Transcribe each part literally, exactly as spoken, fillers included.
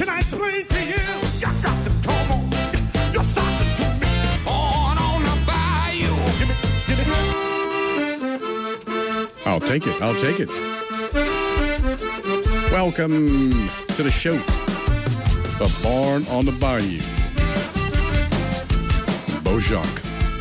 Can I explain to you? You got to come on. You're something to me. On on the bayou. Give me, give me. I'll take it. I'll take it. Welcome to the show. The Barn on the Bayou. Beaujacques.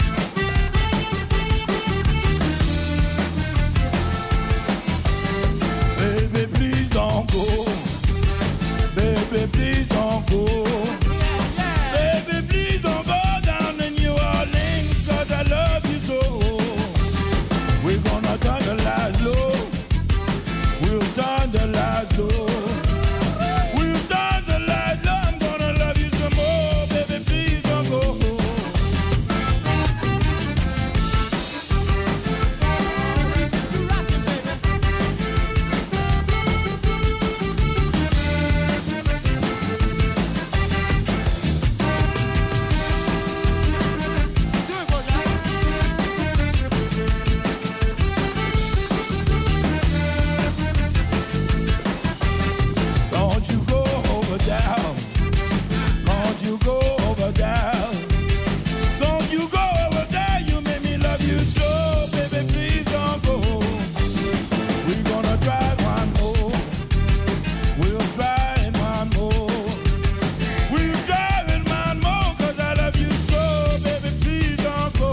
Baby, please don't go. Baby, please don't go. Baby, please don't go down in New Orleans, 'cause I love you so. We're gonna turn the lights low. We'll turn the lights low. We'll turn the lights low. I'm gonna love you some more. Baby, please don't go. Don't you go over down. Don't you go over down. Don't you go over there. You make me love you so. Baby, please don't go. We're gonna try one more. We'll try it one more. We'll try it one more, 'cause I love you so. Baby, please don't go.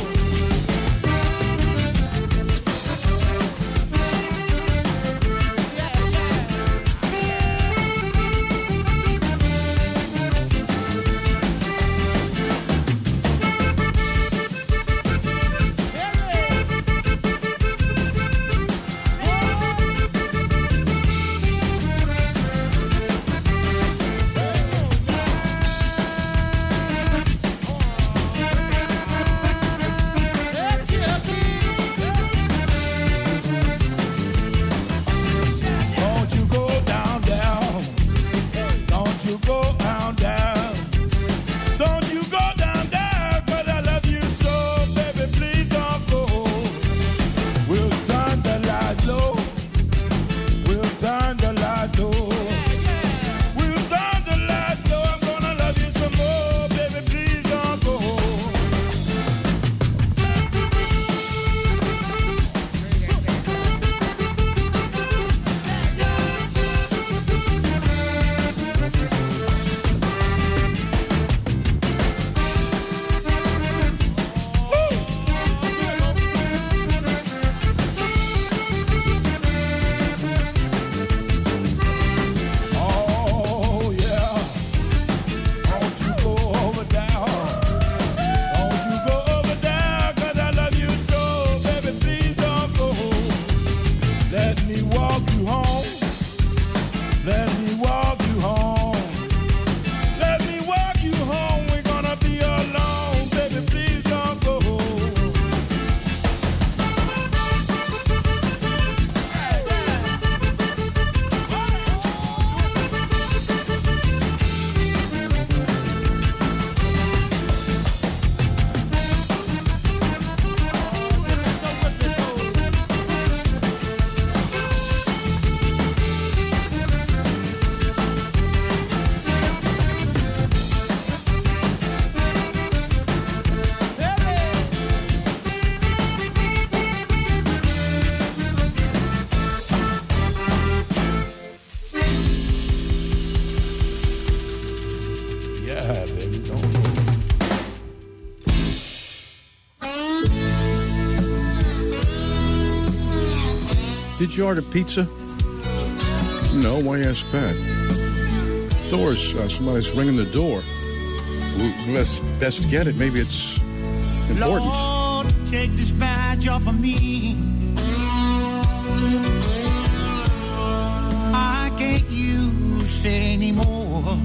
Don't you go down, down. Don't you go down, down. Don't you go down, down, 'cause I love you so. Baby, please don't go. We'll turn the lights low. We'll turn the lights low. We'll turn the lights low. I'm gonna love you some more. Baby, please don't go. Oh, yeah. Don't you go over down. Don't you go over down, 'cause I love you so. Baby, please don't go. Let me walk you home. Let me walk you home. Let me walk you home. We're gonna be alone. Baby, please don't go. Yeah, baby, don't go. Did you order pizza? No, why ask that? Doors, uh, somebody's ringing the door. Well, let's best get it. Maybe it's important. Lord, take this badge off of me. I can't use it anymore.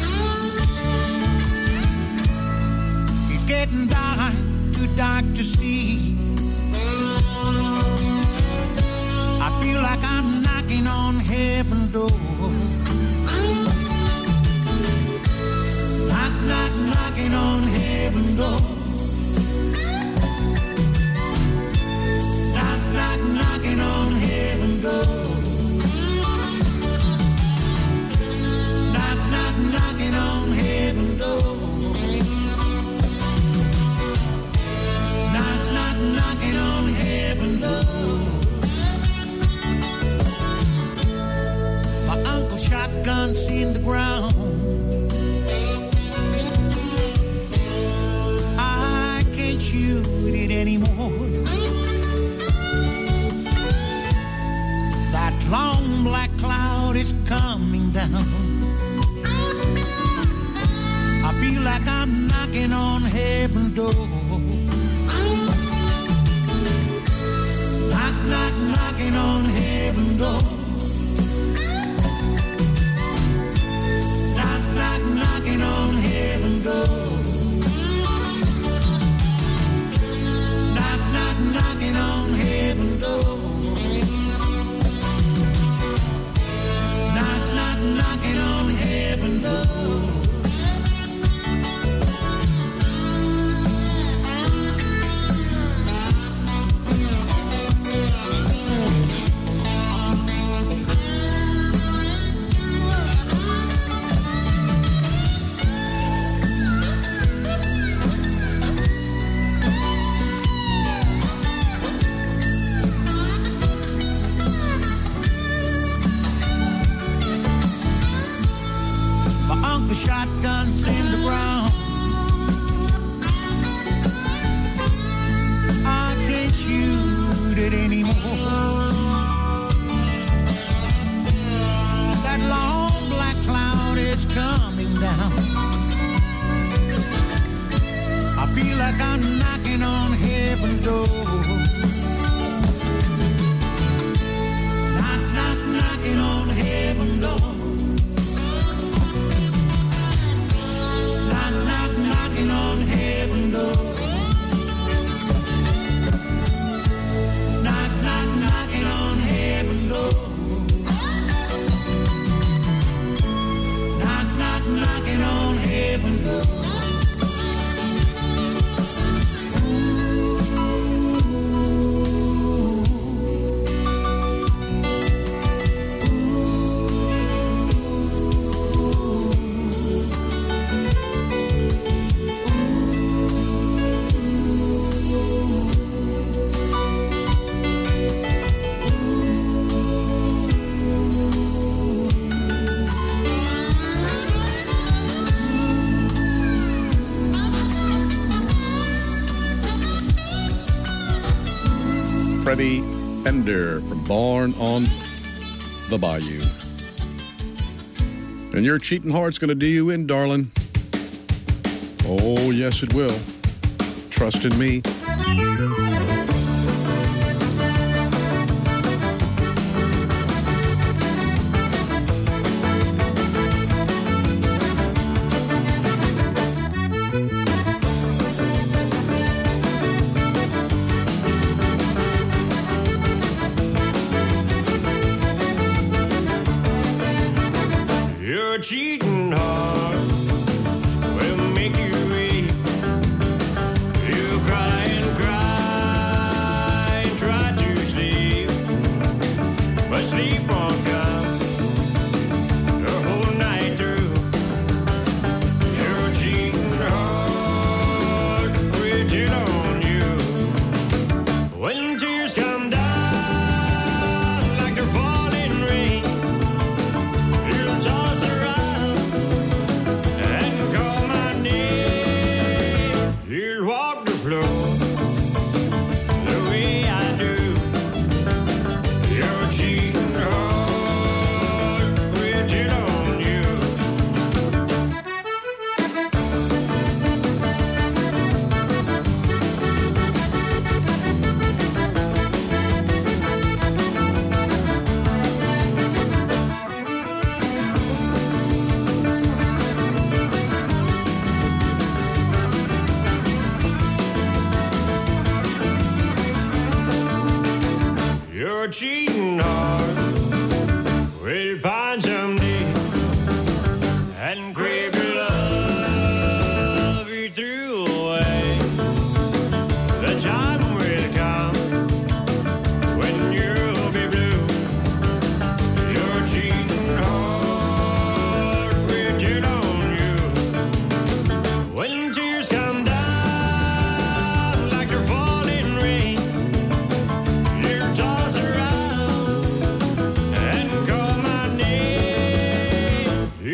It's getting dark, too dark to see. I feel like I'm knocking on heaven's door. Knock, knock, knocking on heaven's door. Knock, knock, knocking on heaven's door. Knock, knock. in the ground. I can't shoot it anymore. That long black cloud is coming down. I feel like I'm knocking on heaven's door. Knock, knock, knocking on heaven's door. Knock, knock, knocking on heaven's door. Knock, knock, knocking on heaven's door. Knock, knock, knocking on heaven's door. Shotguns in the ground. I can't shoot it anymore. That long black cloud is coming down. I feel like I'm knocking on heaven's door. Knock, knock, knocking on heaven's door. Knock, knocking on heaven's door. Knock, knock, knocking on heaven's door. Knock, knock, knocking on heaven's door. Freddie Fender from Born on the Bayou. And your cheating heart's going to do you in, darling. Oh, yes, it will. Trust in me. Cheating heart will make you weak. You cry and cry and try to sleep, but sleep won't come the whole night through. Your cheating heart will tell on you when tears come down like they're falling rain. You'll toss around. Cheating heart will find someday and crave your love you threw away. The time will come when you'll be blue. Your cheating heart will tell on you when tears come down like they're falling rain. You're tossing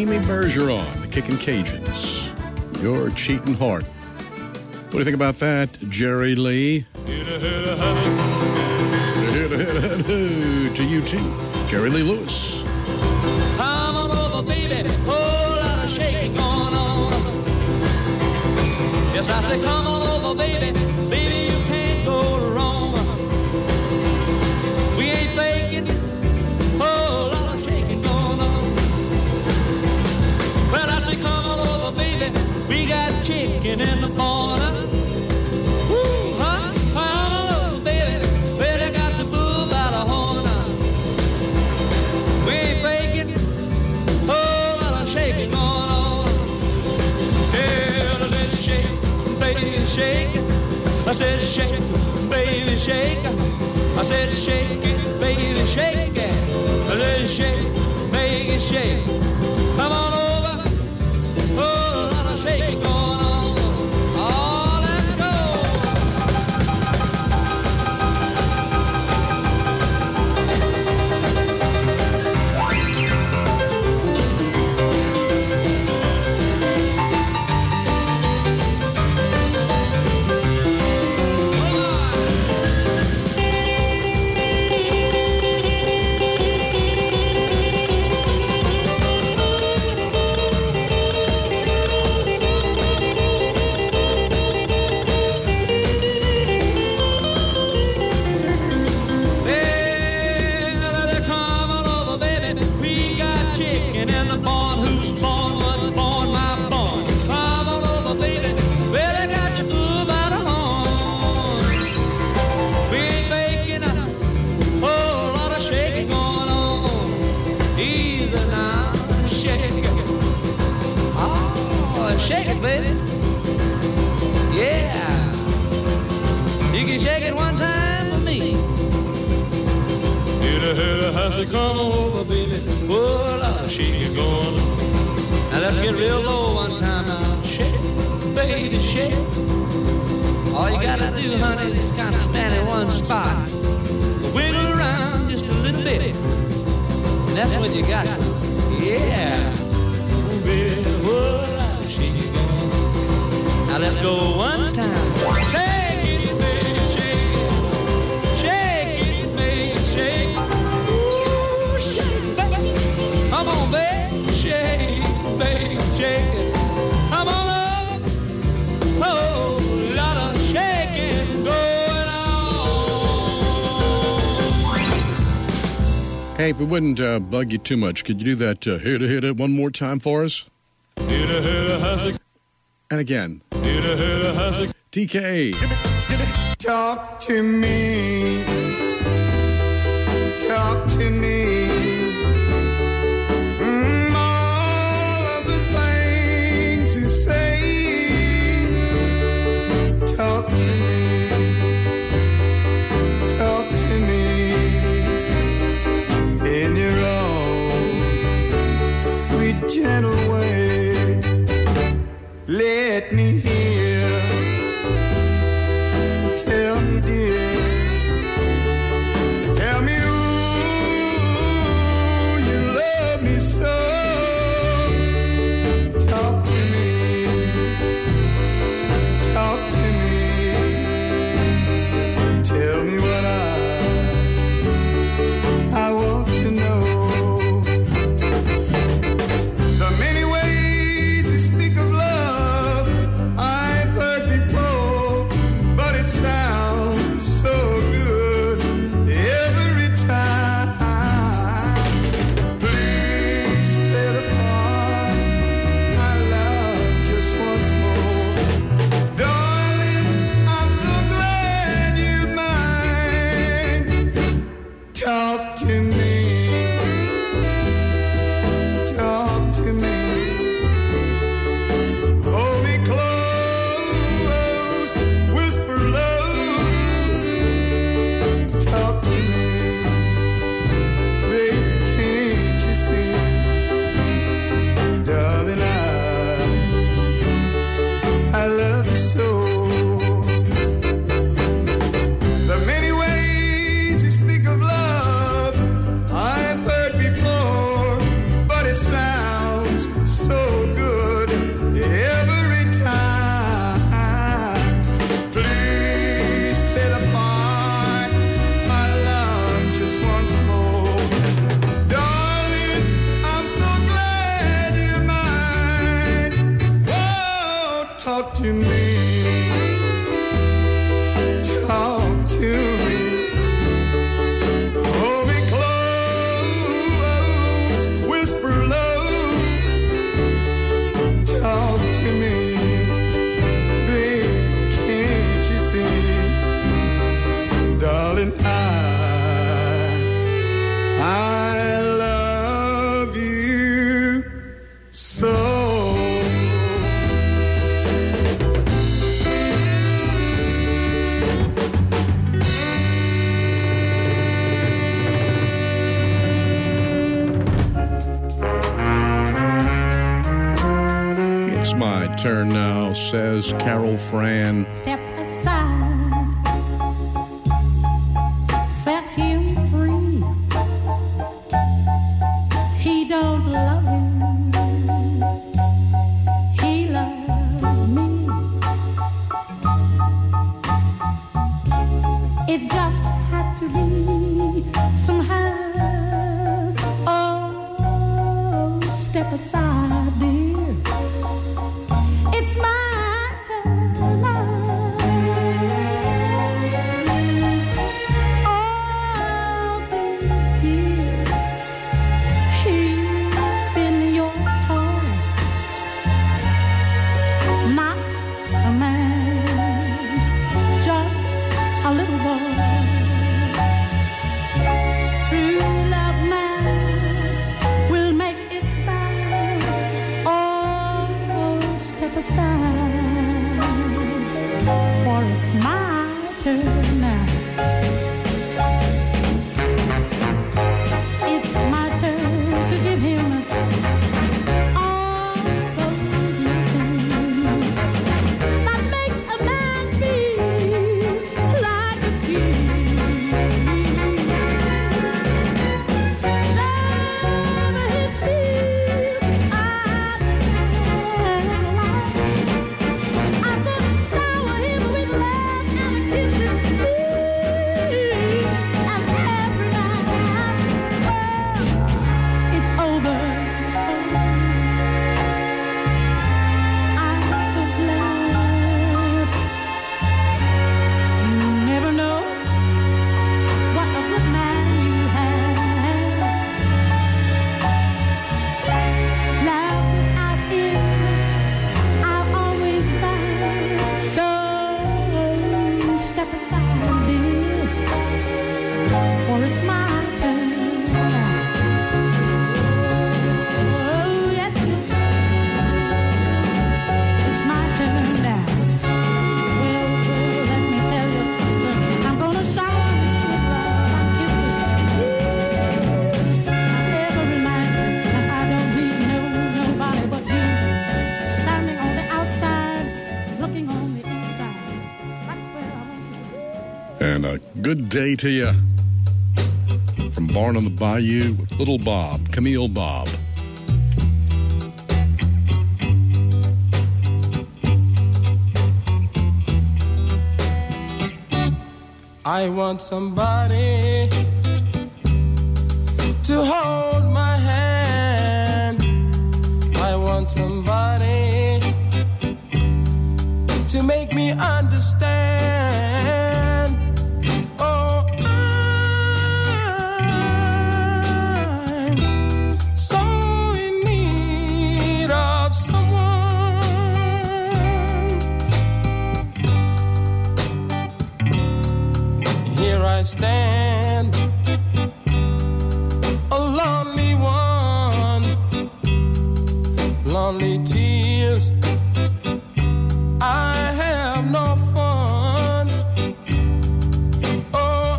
Amy Bergeron, the Kickin' Cajuns. Your Cheating Heart. What do you think about that, Jerry Lee? To you too, Jerry Lee Lewis. Come on over, baby, whole lot of shaking going on. Yes, I say come on over, baby, baby, you can't go wrong. We ain't faking, whole lot of shaking going on. Well, I say come on over, baby, we got chicken in the corner. Woo, huh? Come on over, baby, well, they got the bull by the horn. We ain't faking, whole lot of shaking going on. Yeah, let's shake, baby, shake. I said shake, baby, shake. I said shake it, baby, shake it. Let's shake, baby, shake. Come on over, whole lot of shaking going on. Oh, let's go. Shake it, baby. Yeah. You can shake it one time for me. Hit a hit a has to come over, baby. Well, I'll shake it going. Now let's get real low one time now. Shake it, baby, shake it. All you gotta do, honey, is kind of stand in one spot. Wiggle around just a little bit. And that's what you got. Yeah. Baby, well, I'll shake it going. Now let's go one time. Shake it, baby, shake it. Shake it, baby, shake it. Ooh, shake it, baby. Come on, baby, shake it, baby, shake it. Come on up. Oh, lot of shaking going on. Hey, if it wouldn't uh, bug you too much, could you do that uh, hit it, hit it one more time for us? Hit it, hit it, has it. And again. Hit it, hit it, has it. T K. Talk to me. Talk to me. Mm, all of the things you say. Talk to me. Talk to me. In your own sweet, gentle way. Let me hear. Tell me, dear, to me. Talk to me. Hold me close, whisper low. Talk to me, baby, can't you see? Darling, I, I love you so. It's my turn now, says Carol Fran. Step aside, set him free. He don't love him, he loves me. It just had to be somehow. Oh, step aside, dear. It's my turn now. All these years, he's been your toy, not a man, just a little boy. True love now will make it fine. Oh, step aside, for it's my turn now. It's my turn to give him all those little things that makes a man feel like a king. Wherever he feels I'm gonna shower him with love and kisses, each and every night. Oh, it's over. I'm so glad. You never know what a good man you have. Love without him, I'll always find. So step aside, dear, for it's my turn. Oh, yes, it is. It's my turn now. Well, well, let me tell you, sister, I'm gonna shower you with love and kisses each and every night. And I don't need no nobody but you, standing on the outside, looking on the inside. That's where I want you to be. And a good day to you. From Barn on the Bayou with Little Bob, Camille Bob. I want somebody to hold my hand. I want somebody to make me understand. Oh, I'm so in need of someone. Here I stand, a lonely one, lonely tears. I have no fun. Oh,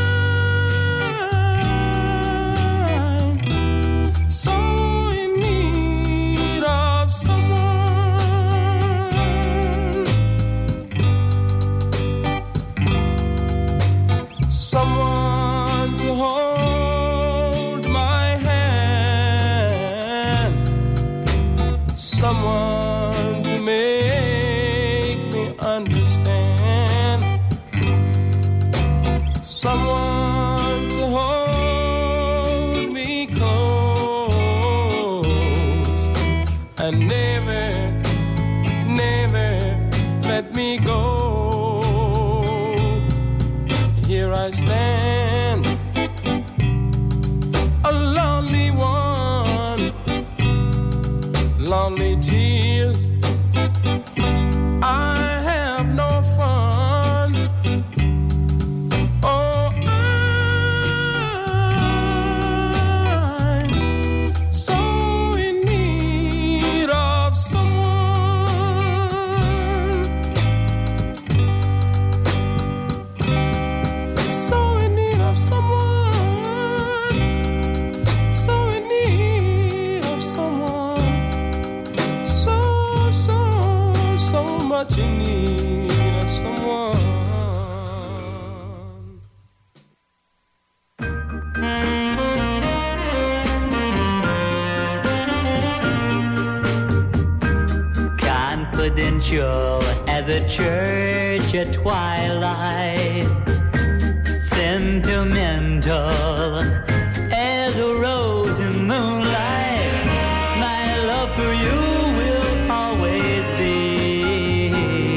I'm so in need of someone. Someone to hold my hand. Someone confidential as a church at twilight, sentimental as a rose in moonlight. My love for you will always be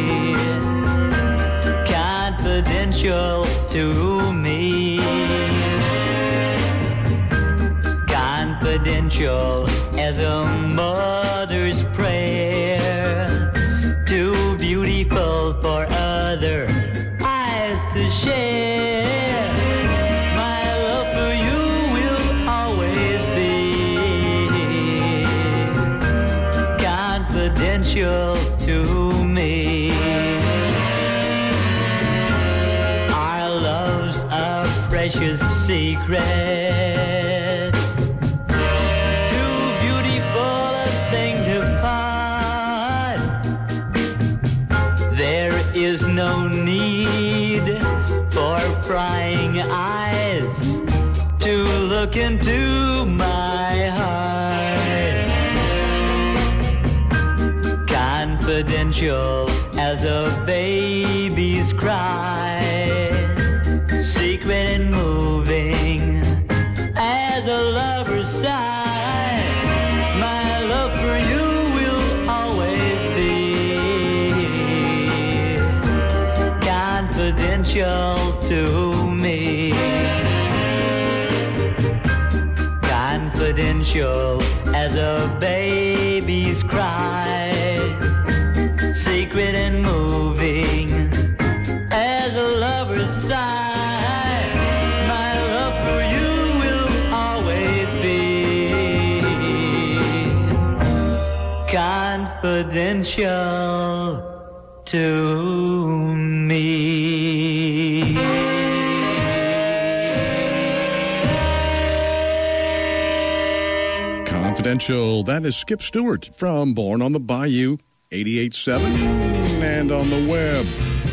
confidential to me. Confidential as a mother's prayer, too beautiful for other eyes to share. My love for you will always be confidential to me. Our love's a precious secret, no need for prying eyes to look into my heart. Confidential as a baby's cry, secret and moving as a lover's sigh. My love for you will always be confidential to me. Confidential as a baby's cry, secret and moving as a lover's sigh. My love for you will always be confidential to me. Confidential. That is Skip Stewart from Born on the Bayou, eighty-eight point seven, and on the web.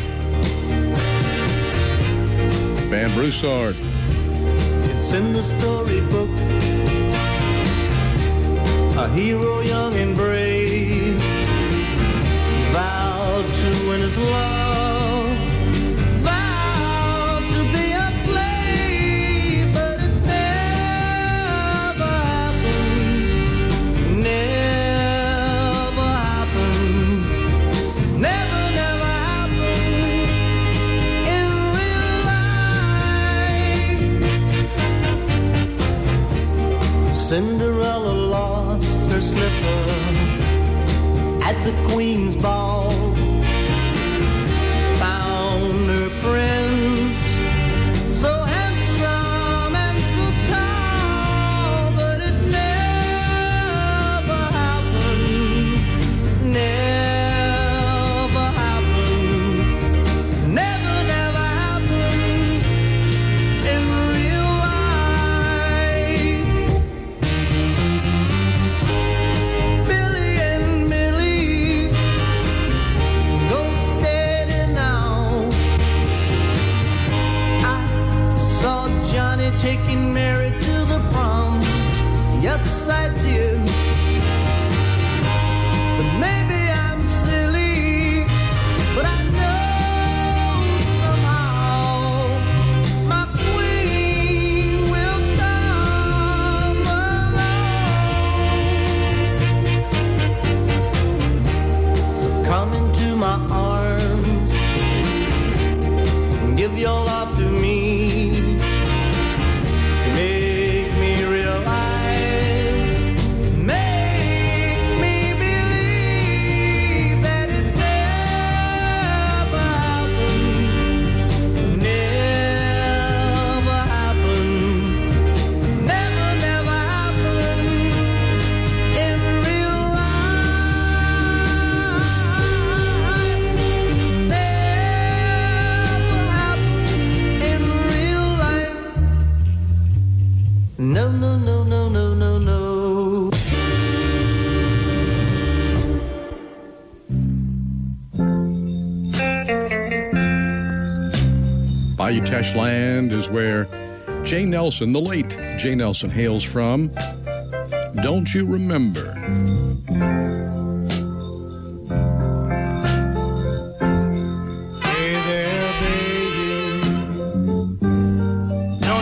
Van Broussard. It's in the storybook, a hero young and brave, vowed to win his love, vowed to be a slave, but it never happened, never happened, never, never happened in real life. Cinderella lost her slipper at the Queen's ball, found her prince so handsome and so tall, but it never happened, never happened, never, never happened in real life. Billy and Millie, go steady now. I saw Johnny taking Mary to the prom. Yes, I did. But maybe I'm silly, but I know somehow my queen will come along. So come into my arms and give your love to me. Make me realize, make me believe that it never happened, never happened, never, never happened in real life, never happened in real life. No, no, no, no, no, no, no. Bayou Teche Land is where Jay Nelson, the late Jay Nelson, hails from. Don't you remember?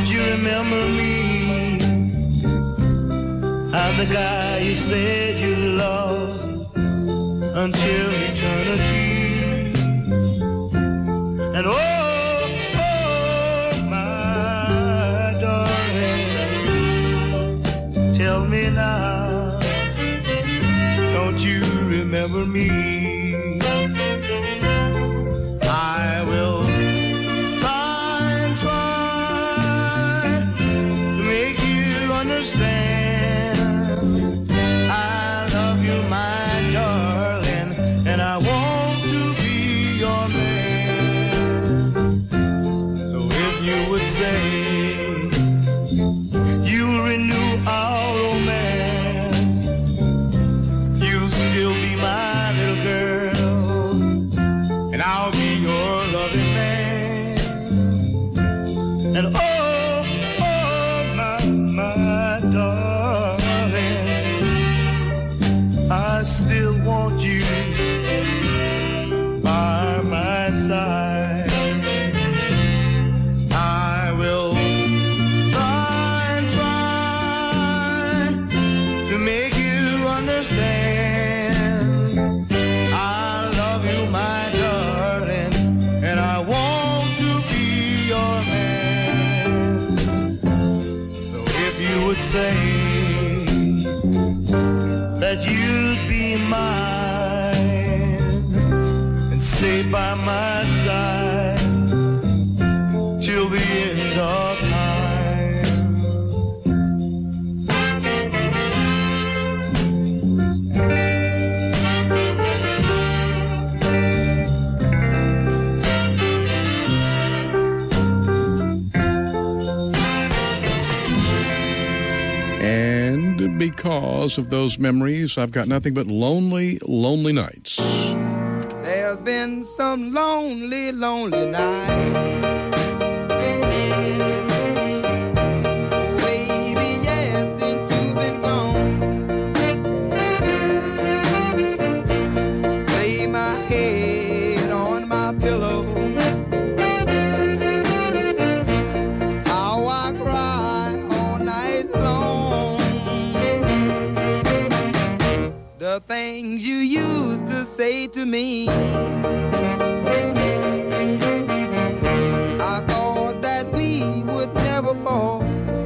you remember me? I'm the guy you said you loved until eternity. And oh, oh, my darling, tell me now, don't you remember me? I will try and try to make you understand. I love you, my darling, and I want to be your man. So if you would say you'll renew our romance, you'll still be my little girl, and I'll be your loving man. And oh, oh, my, my darling, I still want you by my side. I will try and try to make you understand. I love you, my darling, and I want to be your man. So if you would say that you'd be mine and stay by my side till the end of time. And because of those memories, I've got nothing but lonely, lonely nights. There's been some lonely, lonely nights. Baby, yes, since you've been gone. Lay my head on my pillow. How I cry all night long. The things you used to say to me, I thought that we would never fall.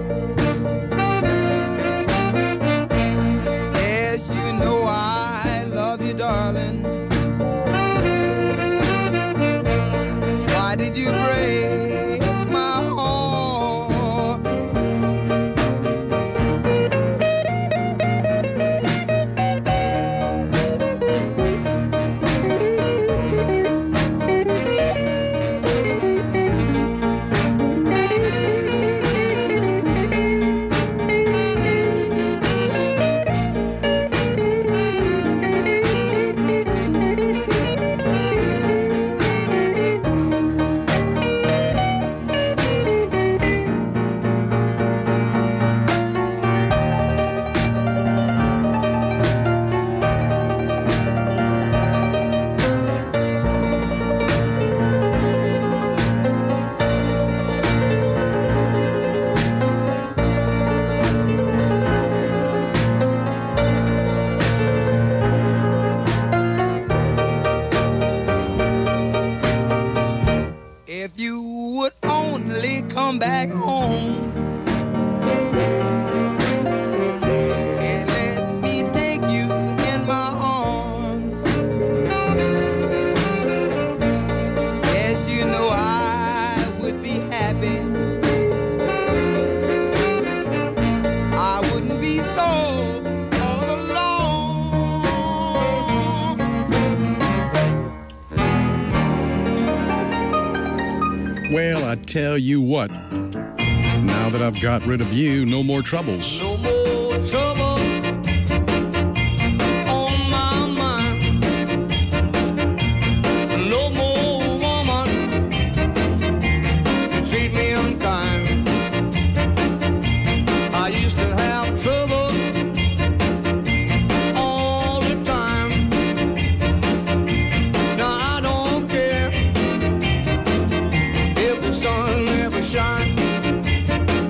Yes, you know I love you, darling. Why did you break my heart? If you would only come back home and let me take you in my arms. Yes, you know I would be happy. I wouldn't be so all alone. Well, I tell you what, now that I've got rid of you, no more troubles. No more trouble on my mind. No more woman to treat me unkind. I used to have trouble all the time. Now I don't care if the sun never shines.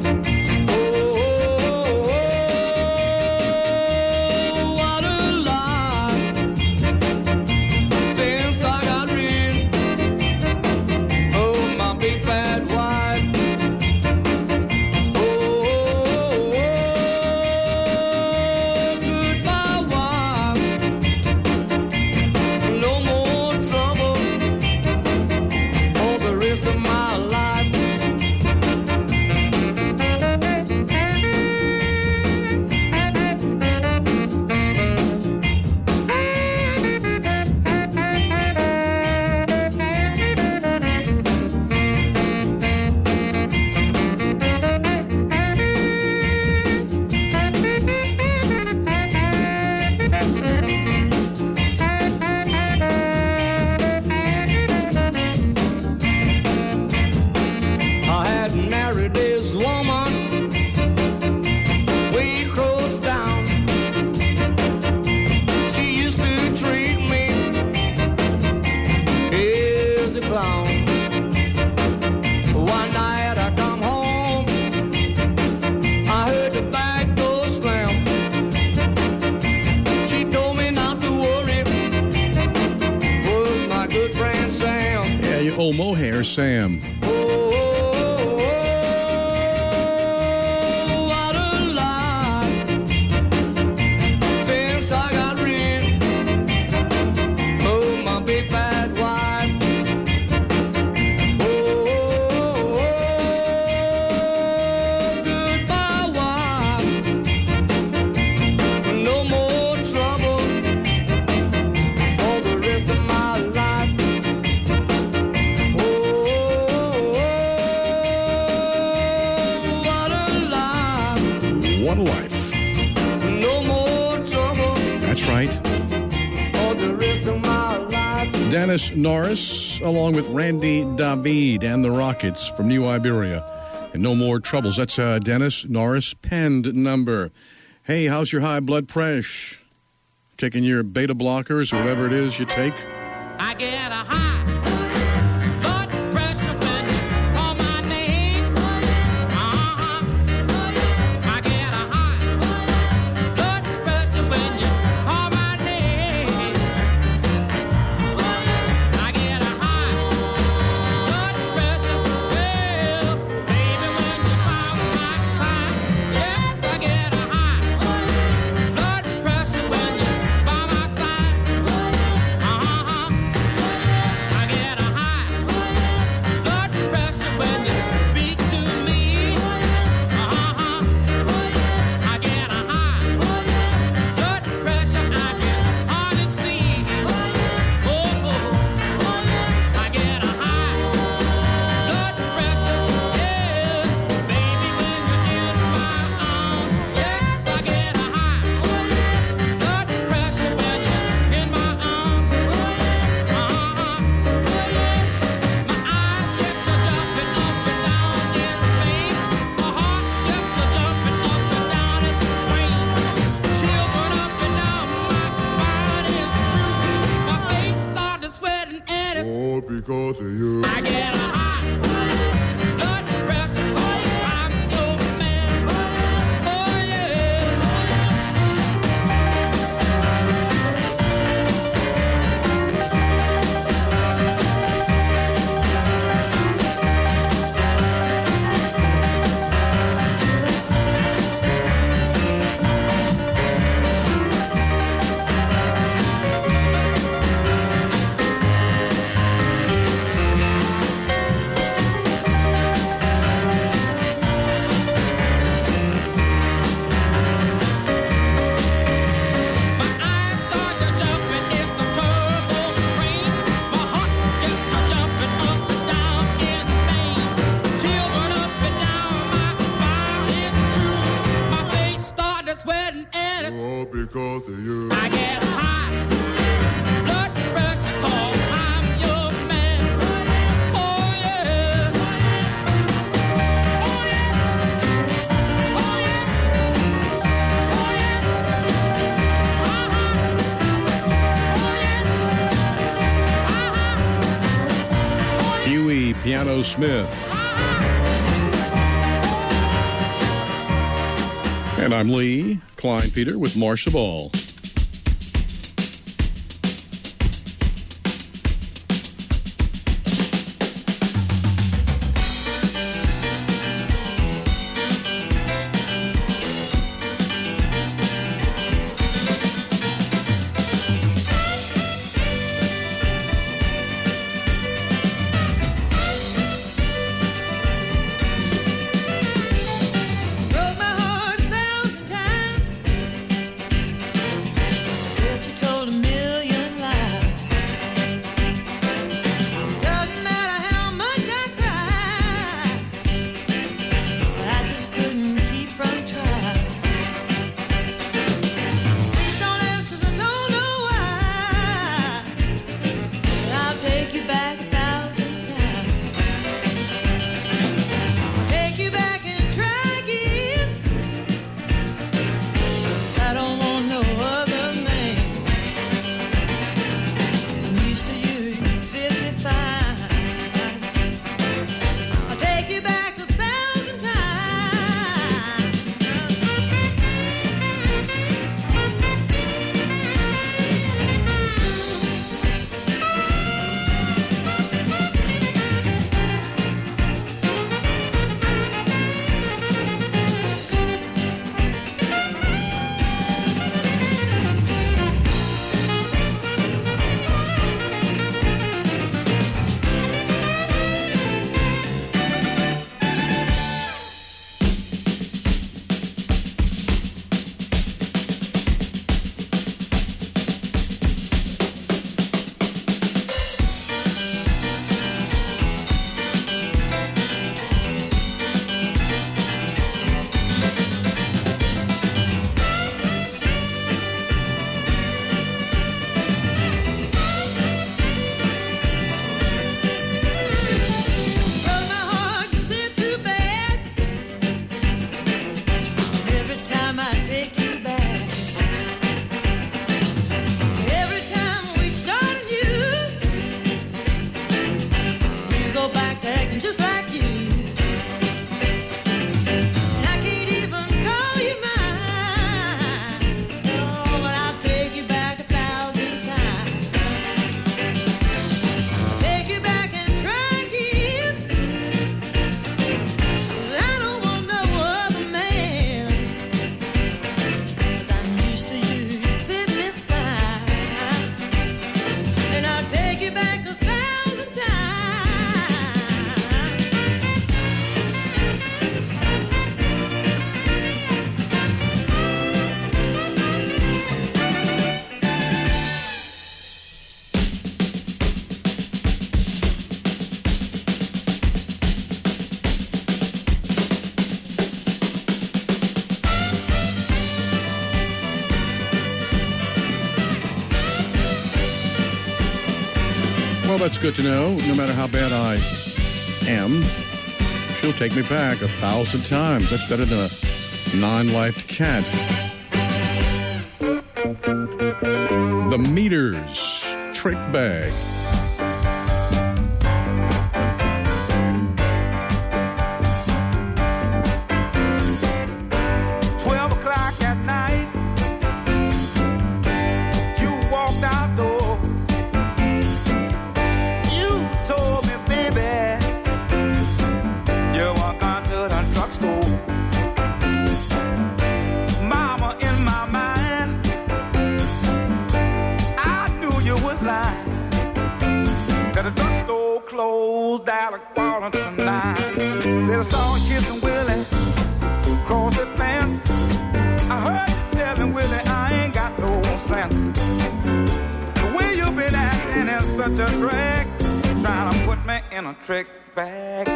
Oh Mohair Sam. What a life since I got rid of my big bad wife. Oh, goodbye, wife. No more trouble for the rest of my life. What a life. No more trouble That's right. for the rest of my life. Dennis Norris, along with Randy David and the Rockets from New Iberia. And No More Troubles. That's uh, Dennis Norris' penned number. Hey, how's your high blood pressure? Taking your beta blockers or whatever it is you take? I get a high blood pressure when you call my name. Uh-huh. I get a high blood pressure when you call my name. I get a high blood pressure, well, baby, when you found my side. Yes, I get a high blood pressure when you by my side. Uh-huh. I get a high blood pressure when you speak to me. Uh-huh. I get a high blood pressure, I can hardly see. Oh, I get a high blood pressure, yeah, baby, when you're in my arms. Yes, I get a high blood pressure when you're in my arms. Uh-huh. My eyes get to jumping up and down in the face. My heart gets to jumping up and down as it screams. Children up and down my spine is true. My face started sweating and it's All because of you. I get a high blood pressure 'cause I'm your man. Oh yeah. My eyes start to jumping, it's the turbo scream. My heart gets to jumping up and down in vain. Children up and down my spine is true. My face started sweating and it's All because of you. I get a high blood pressure 'cause I'm your man. Oh yeah. Oh yeah. Oh yeah. Oh yeah. Huey Piano Smith. And I'm Lee Klein Peter with Marcia Ball. Broke my heart a thousand times. Well, that's good to know. No matter how bad I am, she'll take me back a thousand times. That's better than a nine-lifed cat. The Meters Trick Bag. Twelve o'clock at night, you walked outdoors. You told me, baby, you were going to the drugstore. Mama, in my mind, I knew you was lying. That the drugstore closed down a quarter to nine. Said I saw you kissing Willie across the fence. I heard you telling Willie I ain't got no sense. The way you been acting is such a drag, trying to put me in a trick bag.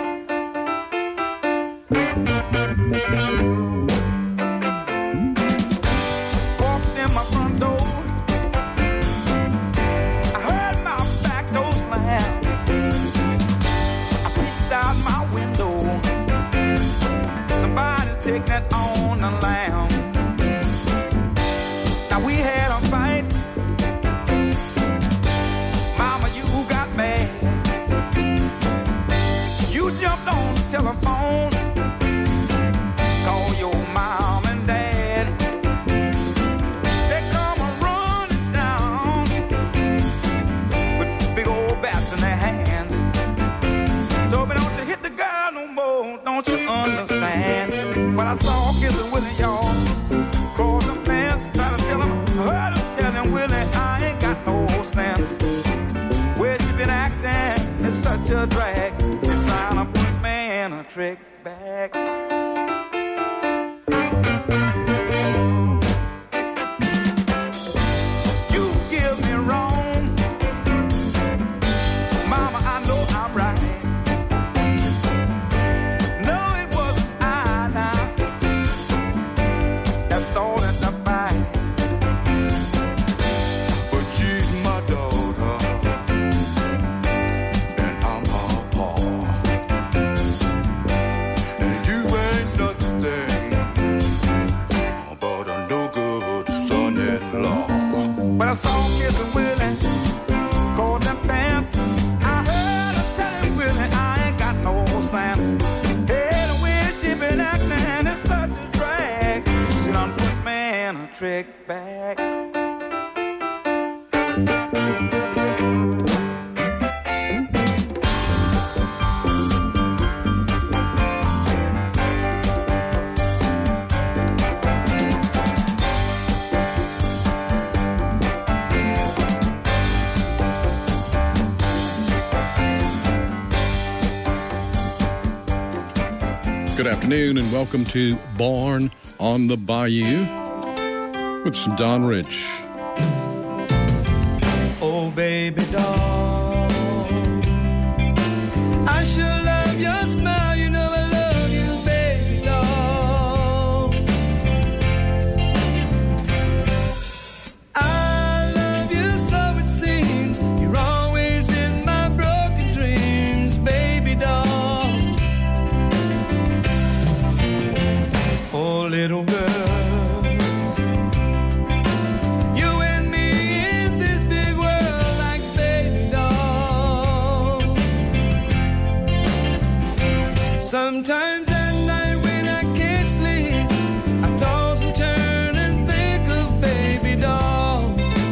Walked in my front door, I heard my back door slam. I peeked out my window, somebody's taking it on the lamb. Now we had a fight, mama, you got mad. You jumped on the telephone, call your mom and dad. They come a running down with big old bats in their hands. Told me, don't you hit the girl no more, don't you understand? When I saw her kissing Willie, y'all, cross the fence, trying to tell him, I heard him telling Willie I ain't got no sense. Where she been acting is such a drag, they're trying to put me in a trick bag. You give me wrong, mama, I know I'm right. No, it wasn't I now that started the fight. But she's my daughter, and I'm her pa. And you ain't nothing but a no good son-in-law. When I saw her kissing Willie, caught them pants, I heard her telling Willie I ain't got no sense. Hey, the way she been acting is such a drag, she done put me in a trick bag. Good afternoon and welcome to Barn on the Bayou with some Don Rich. Oh, baby doll, I sure love your smile. You know I love you, baby doll. I love you so it seems. You're always in my broken dreams, baby doll. Oh, little girl, you and me in this big world like baby doll. Sometimes at night when I can't sleep, I toss and turn and think of baby doll.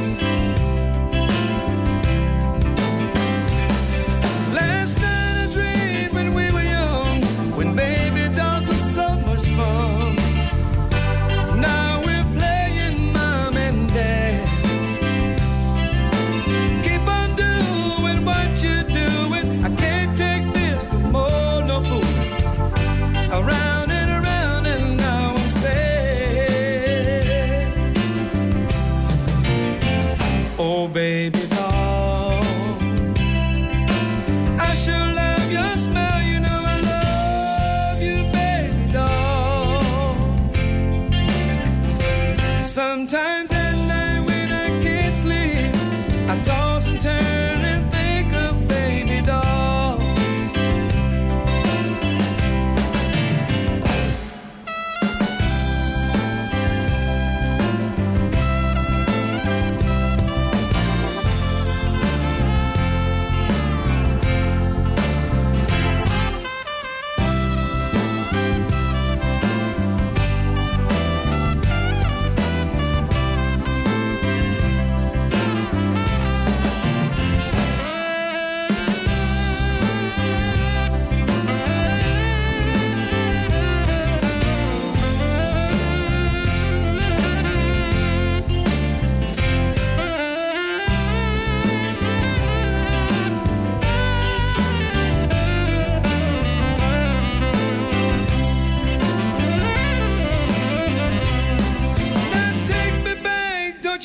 Last night I dreamed when we were young, when baby dolls was so much fun.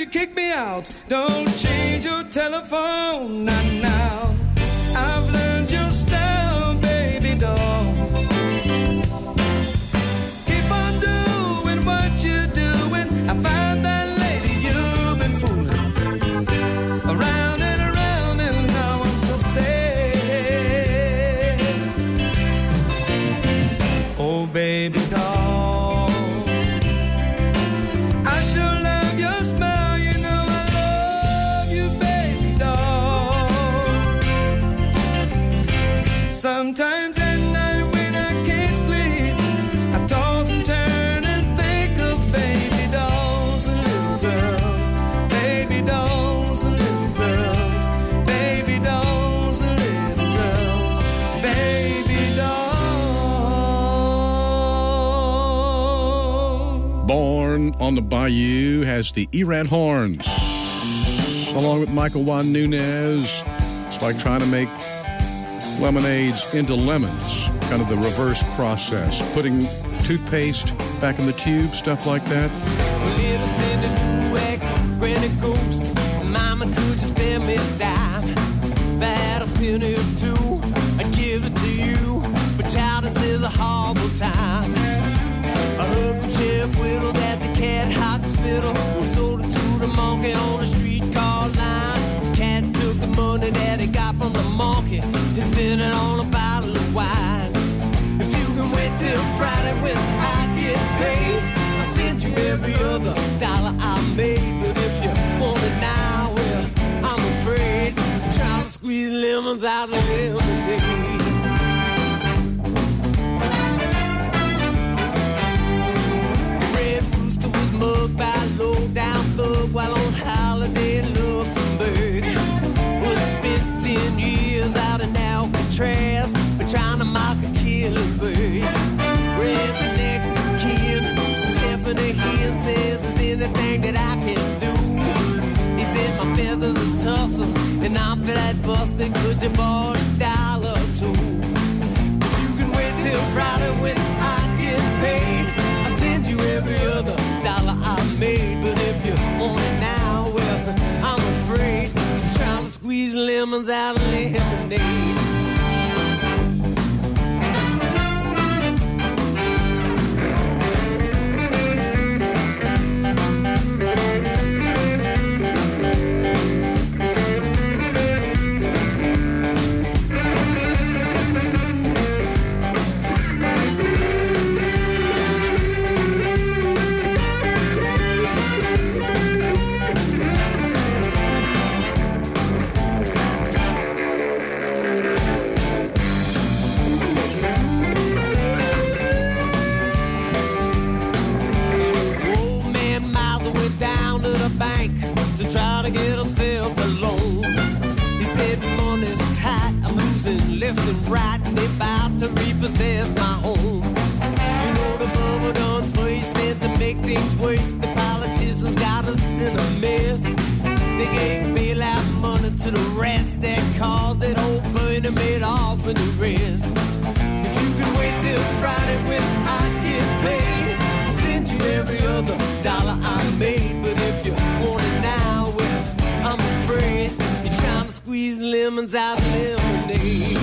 you kick me out. Don't change your telephone, not now. I've learned your style, baby doll. Keep on doing what you're doing. I find that lady you've been fooling around and around, and now I'm so sad. Oh, baby doll, I sure love your smile. You know I love you, baby doll. Sometimes at night when I can't sleep, I toss and turn and think of baby dolls and little girls, baby dolls and little girls, baby dolls and little girls, baby dolls. Born on the Bayou has the Erat horns. Along with Michael Juan Nunez, it's like trying to make lemonades into lemons, kind of the reverse process, putting toothpaste back in the tube, stuff like that. Little Cindy Lou X, Granny Ghost, Mama, could you spare me a dime? If I had a penny or two, I'd give it to you, but child, this is a horrible time. I heard from Chef Whittle that the cat hogs fiddle, sold it to the monkey on the streetcar line. Cat took the money that he got from the monkey, he spent it on a bottle of wine. If you can wait till Friday when I get paid, I'll send you every other dollar I made. But if you want it now, well, I'm afraid you're trying to squeeze lemons out of lemonade. Red Rooster was mugged by a low-down thug while on holiday in Luxembourg. Was spent ten years out in Alcatraz for trying to mock a killing bird. Red's next of kin, Stephanie Hinn says, is anything that I can do? He said my feathers is tussle and I'm flat busted, could you borrow a dollar or two? If you can wait till Friday when I get paid, I'll send you every other dollar I made. But if you want it now, well, I'm afraid you're trying to squeeze lemons out of lemonade. Try to get himself a loan. He said money's tight, I'm losing left and right, and they about to repossess my home. You know the bubble done placed meant to make things worse. The politicians got us in a mess. They gave bailout money to the rest that caused that whole Bernie made off with the rest. If you could wait till Friday when I get paid, I'll send you every other dollar I made. But if you want it now, well, I'm afraid you're trying to squeeze lemons out of lemonade.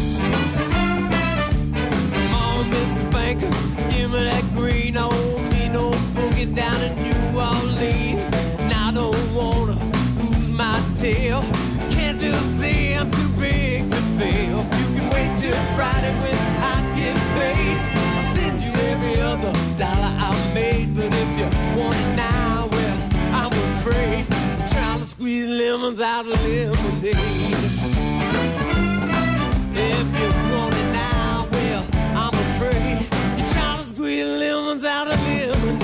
Come on, Mister Banker, give me that green old me no boogie down in New Orleans. And I don't wanna lose my tail. Can't you see I'm too big to fail? You can wait till Friday when I get paid. I'll send you every other dollar I made. But if you want it now, well, I'm afraid you're trying to squeeze lemons out of lemonade. If you want it now, well, I'm afraid you're trying to squeeze lemons out of lemonade.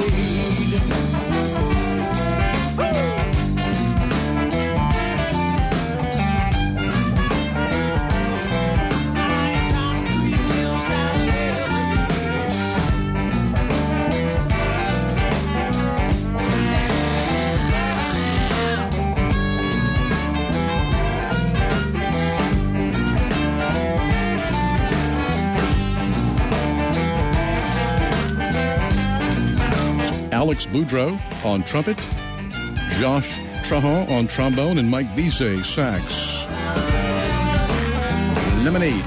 Alex Boudreau on trumpet, Josh Trahan on trombone, and Mike Vise, sax. Lemonade.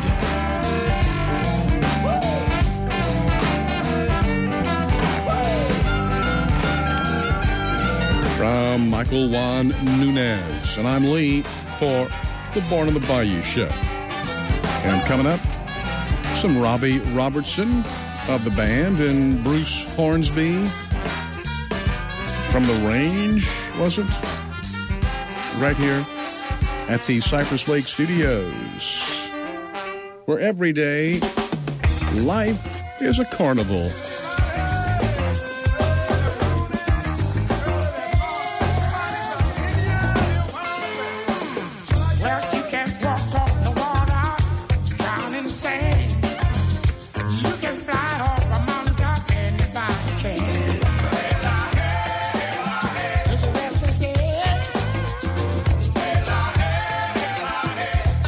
From Michael Juan Nunez. And I'm Lee for the Born on the Bayou Show. And coming up, some Robbie Robertson of the band and Bruce Hornsby from the Range, was it? Right here at the Cypress Lake Studios, where every day life is a carnival.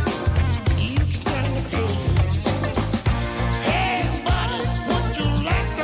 Like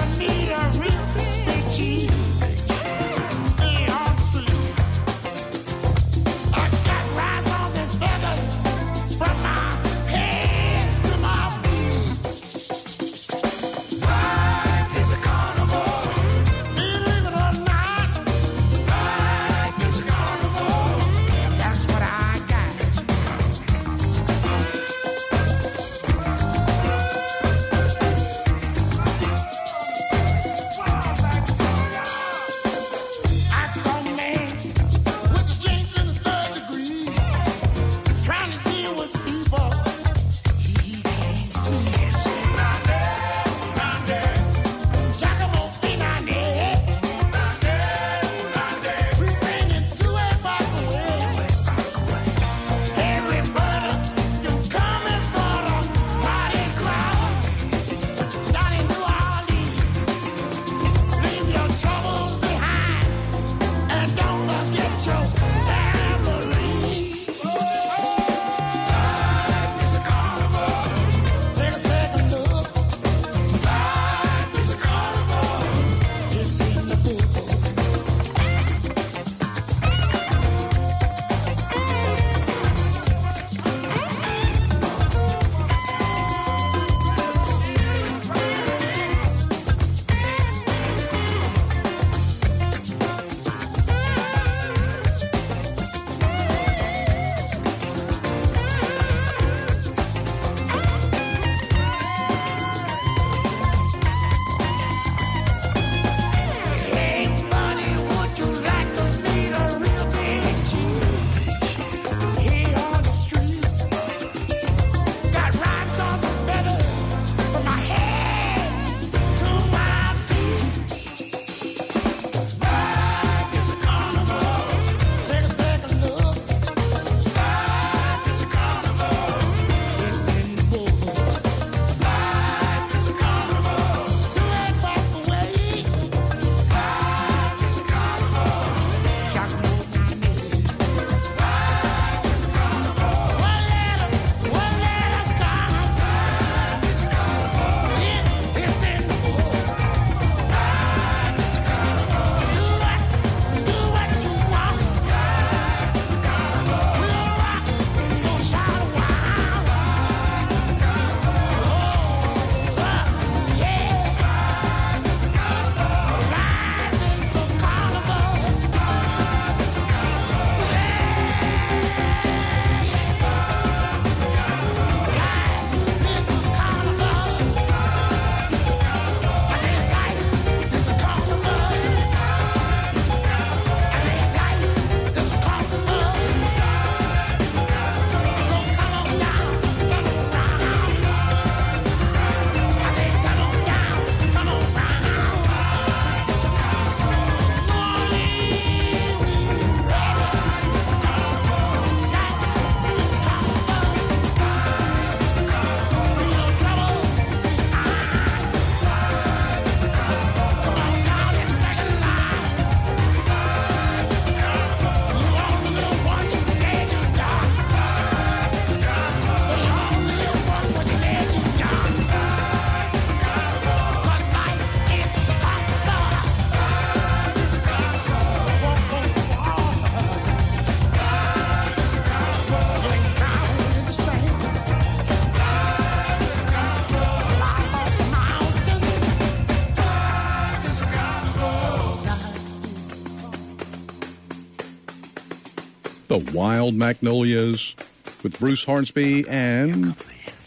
The Wild Magnolias with Bruce Hornsby and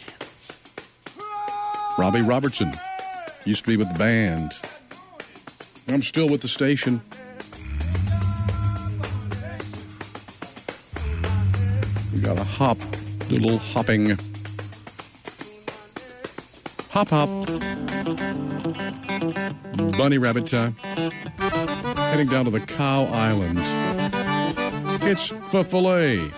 Robbie Robertson. Used to be with the band. I'm still with the station. We got a hop, little hopping. Hop, hop. Bunny rabbit time. Heading down to the Cow Island. It's for filet.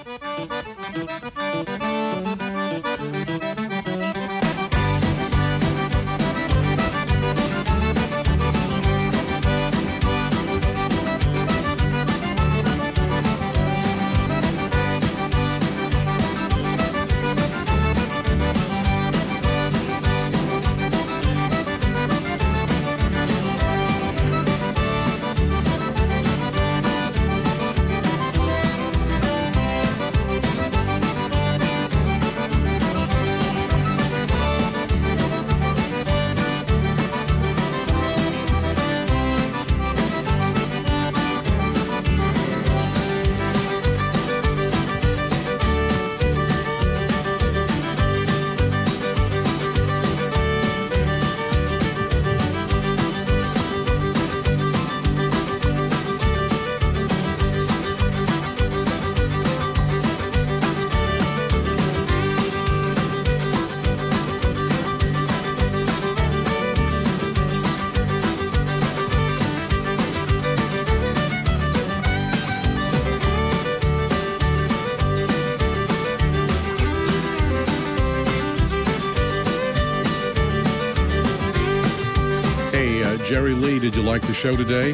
Jerry Lee, did you like the show today?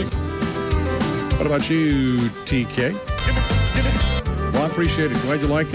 What about you, T K? Well, I appreciate it. Glad you liked it.